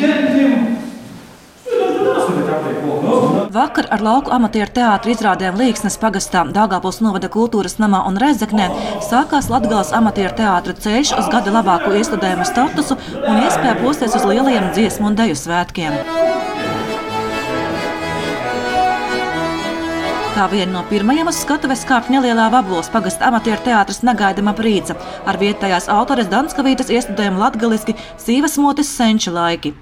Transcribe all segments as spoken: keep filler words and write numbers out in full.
Vakar ar lauku amatieru teātru izrādēm Līksnes pagastā, Daugavpils novada kultūras namā un Rēzeknē sākās Latgales amatieru teātra ceļš uz gada labāko iestudējumu statusu un iespēja posties uz lielajiem dziesmu un deju svētkiem. Kā viena no pirmajiem uz skatuves kāp nelielā Vablos pagasta amatieru teātras Negaidama prīca ar vietējās autores Danskavītes iestudējumu latgaliski Sīvas motes senča laiki.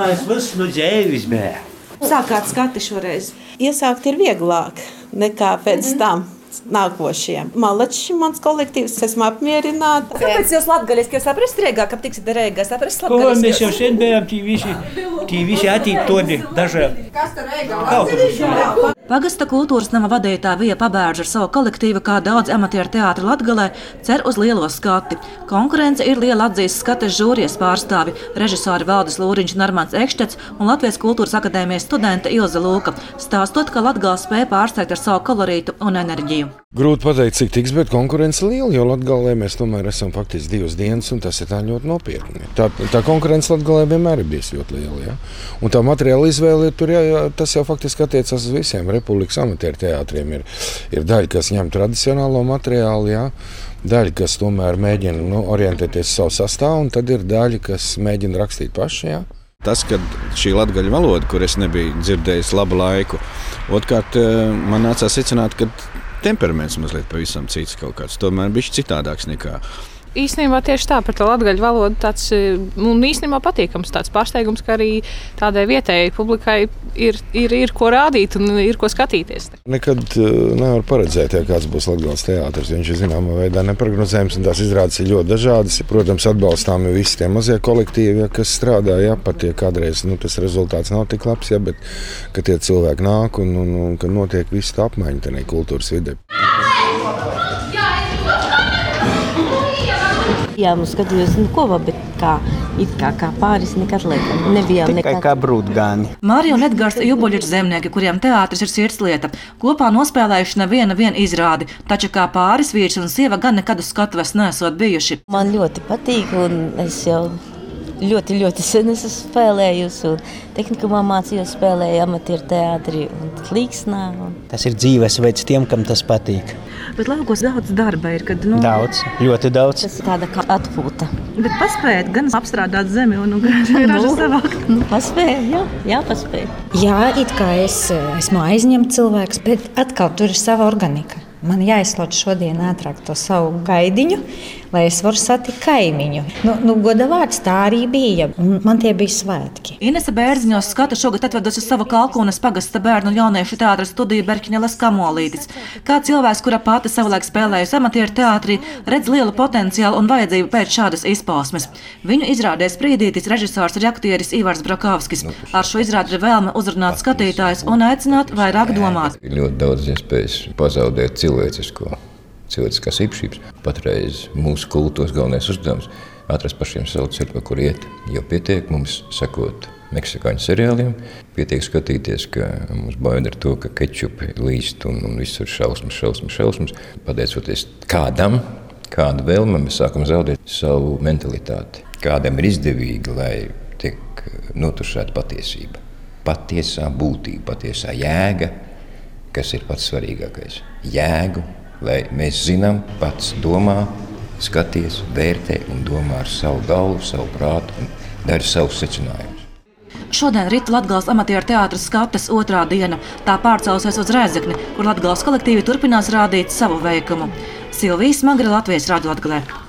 Sākāt skati šoreiz. Iesākt ir vieglāk nekā pēc tam nākošiem. Malačs mans kolektīvs, esmu apmierināta. Kāpēc jūs latgaliski? Jūs saprast Rēgā, ka tiksit Rēgā? Saprast Ko latgaliski? mēs jau šeit bijām, tī visi, tī visi attītodi dažā. Kas tā Rēgā? Pagasta kultūras nama vadītā Vija Pabērža ar savu kolektīvu, kā daudz amatieru teātri Latgalē, cer uz lielo skati. Konkurence ir liela atzīst skates žūrijas pārstāvi, režisori Valdis Lūriņš un Armands Ekštets un Latvijas kultūras akadēmijas studente Ilze Lūka, stāstot, ka Latgala spēja pārsteigt ar savu kolorītu un enerģiju. Grūti pateikt, cik tiks, bet konkurence liela, jo Latgalē mēs tomēr esam faktiski divas dienas, un tas ir tā ļoti nopietni. Tā, tā konkurence Latgalē vienmēr ir bijusi ļoti liela, ja? Un tā materiāla izvēle, tur, jā, jā, tas jau faktiski attiecas uz visiem Republikas amatieru teātriem. Ir, ir daļa, kas ņem tradicionālo materiālu, jā, daļa, kas tomēr mēģina nu, orientēties savu sastāvu, un tad ir daļa, kas mēģina rakstīt paši, jā. Tas, ka šī latgaļu valoda, kur es nebiju dzirdējis labu laiku, otrkārt man nācās secināt, ka temperaments mazliet pavisam cits kaut kāds, tomēr bišķi citādāks nekā. Īstenībā tieši tā, par to latgaļu valodu tāds, un īstenībā patīkams tāds pārsteigums, ka arī tādai vietējai publikai ir, ir, ir ko rādīt un ir ko skatīties. Nekad nevar paredzēt, ja kāds būs Latgales teātris. Viņš ir zināmā veidā neprognozējams, un tās izrādes ir ļoti dažādas. Protams, atbalstām ir visi tie mazie kolektīvi, ja, kas strādā, ja, pat ja kādreiz nu, tas rezultāts nav tik labs, ja, bet ka tie cilvēki nāk un, un, un ka notiek viss tā apmaiņa tādā kultūras vidē. Jā, mums skatījos, nu ko, bet kā, it kā, kā pāris nekad liekam. Nebijām nekad. Tikai kā brūtgāni. Mārija un Edgars Juboļi ir zemnieki, kuriem teātris ir sirdslieta. Kopā nospēlējuši neviena vien izrādi, taču kā pāris vīrs un sieva gan nekad uz skatuves neesot bijuši. Man ļoti patīk, un es jau ļoti, ļoti sen esmu spēlējusi, un tehnikumā mācījos spēlēju amatieru teātri un Līksnā. Un... Tas ir dzīvesveids tiem, kam tas patīk. Bet laukos daudz darba ir, kad... Nu, daudz, ļoti daudz. Tas ir tāda kā atpūta. Bet paspēt gan apstrādāt zemi un ražu savākt. Nu, paspēju, jā, jā, paspēju. Jā, it kā es esmu aizņemts cilvēks, bet atkal tur ir sava organika. Man jāizslauc šodien ātrāk to savu gaidiņu, lai es varu satikt kaimiņu. Nu, nu, goda vārds tā arī bija, un man tie bija svētki. Inese Bērziņa uz skatu šogad atvedusi savu Kalkunas pagasta bērnu un jauniešu teātra studiju Berkņeles Kamolītis. Kā cilvēks, kura pati savulaik spēlējusi amatieru teātrī, redz lielu potenciālu un vajadzību pēc šādas izpausmes. Viņu izrādēs sprīdītis režisors un aktieris Ivars Brakavskis. Ar šo izrādi ir vēlme uzrunāt skatītājus un aicināt vairāk domāt. Ir ļoti daudz iespējas pazaudēt cilvēcisko, cilvēciskās īpašības. Patreiz mūsu kultūras galvenais uzdevums atrast pašiem savu ceļu, pa kur iet. Jo pietiek mums sekot meksikāņu seriāliem, pietiek skatīties, ka mums baida ar to, ka kečupi līst un, un viss ir šausmas, šausmas, šausmas. Pateicoties kādam, kādu vēlmi, mēs sākam zaudēt savu mentalitāti. Kādam ir izdevīgi, lai tiek notušēta patiesība. Patiesā būtība, patiesā jēga, kas ir pats svarīgākais. Jēgu, lai mēs zinām, pats domā, skaties, vērtē un domā ar savu galvu, savu prātu un dara savus secinājumus. Šodien rita Latgales amatieru teātras skates otrā diena. Tā pārcelsies uz Rēzekni, kur Latgales kolektīvi turpinās rādīt savu veikumu. Silvija Smagra, Latvijas radio Latgalē.